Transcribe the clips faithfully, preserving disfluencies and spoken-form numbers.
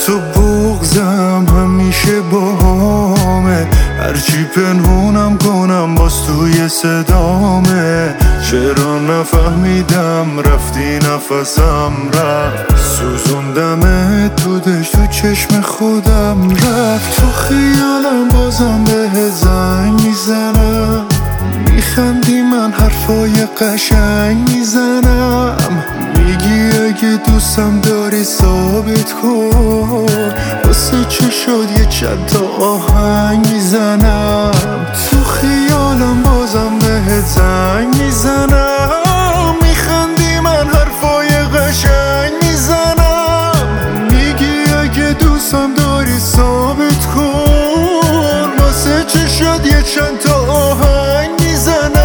تو بغضم همیشه باهامه، هرچی پنهونم کنم باز توی صدامه. چرا نفهمیدم رفتی نفسم رفت، سوزوندم تو دشت تو چشم خودم رفت. تو خیالم بازم به زنگ میزنم، میخندی من حرفای قشنگ میزنم. میگی اگه دوستم داری ثابت کن، واسه چه شد یه چند تا آهنگ میزنم. تو خیالم بازم بهت زنگ میزنم، میخندی من حرفای قشنگ میزنم. میگی اگه دوستم داری ثابت کن، واسه چه شد یه چند تا آهنگ میزنم.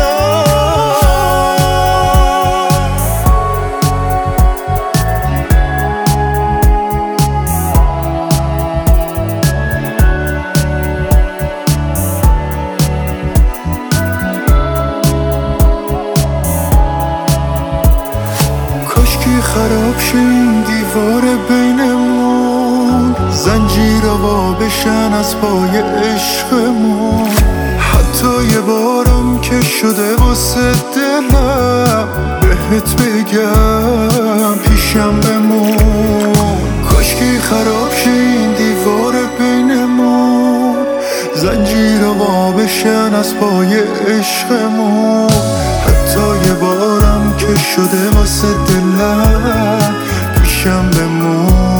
کاشکی خراب شه این دیوار بینمون، زنجیرها بشن از پای عشقمون. حتی یه بارم که شده واسه دلم، بهت بگم پیشم بمون. کاشکی خراب شه این دیوار بینمون، زنجیرها بشن از پای عشقمون. حتی یه بارم که شده واسه دلم، پیشم بمون.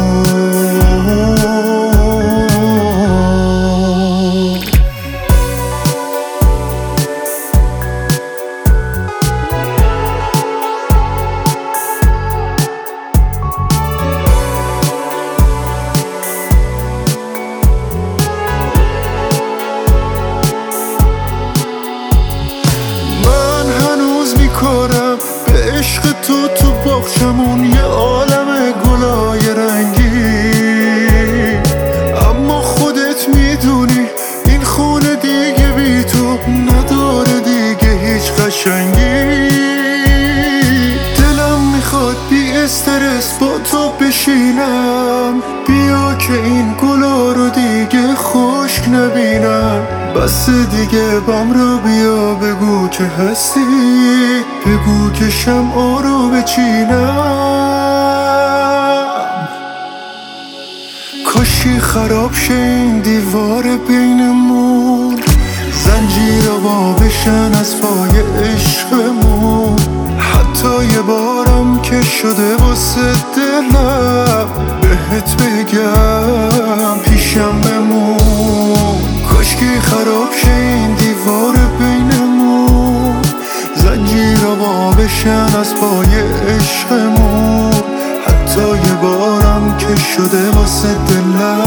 میکنم به عشق تو تو باغچمون یه عالم گلای رنگی، اما خودت میدونی این خونه دیگه بی تو نداره دیگه هیچ قشنگی. دلم میخواد بی استرس با تو بشینم، بیا که این گلا رو دیگه خشک نبینم. بس دیگه بام رو بیا بگو که هستی، بگو که شمعا رو بچینم. کاشی خراب شه این دیوار بینمون، زنجیرها بشن از پای عشقمون. حتی یه بارم که شده واسه دلم، بهت بگم پیشم بمون. کاشکی خراب شه این دیوار بینمون، زنجیرها بشن از پای عشقمون. حتی یه بارم که شده واسه دلم،